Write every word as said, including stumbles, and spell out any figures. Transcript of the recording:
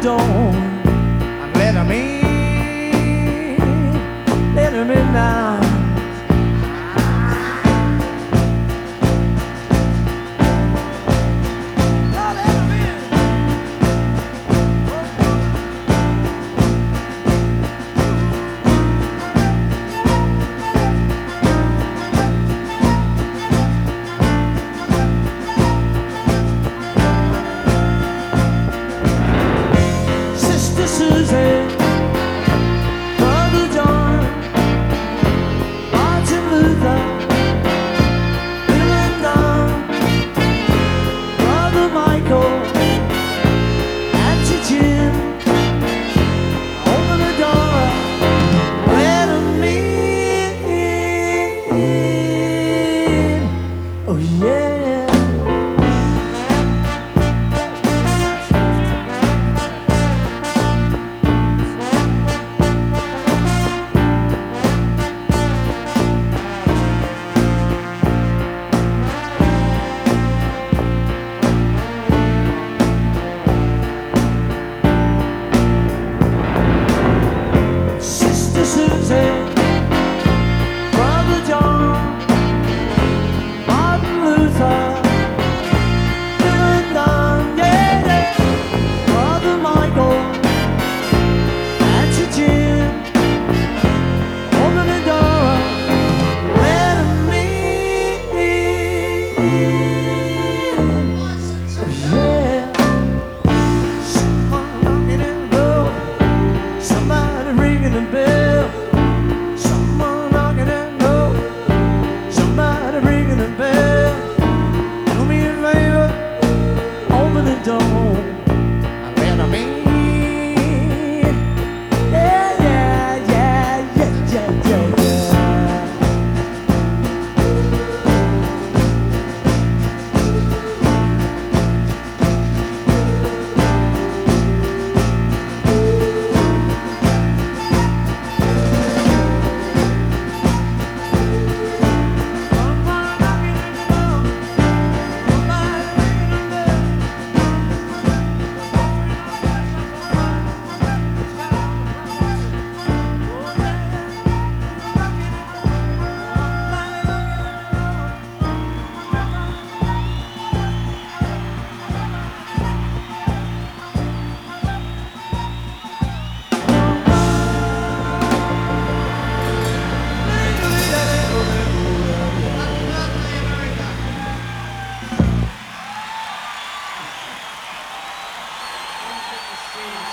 door and let him in, let him in now. Susie, Brother John, Martin Luther, Bill and Don, Brother Michael, Auntie Jim, open the door, let 'em in. Oh yeah. Susie, Brother John, Martin Luther, Bill and Don, yeah, yeah, Brother Michael, Auntie Jim, open the door, let 'em in. Yeah, someone knocking at the door, somebody ringing the bell. Don't and let 'em in. Yeah, yeah, yeah, yeah, yeah, yeah, yeah. See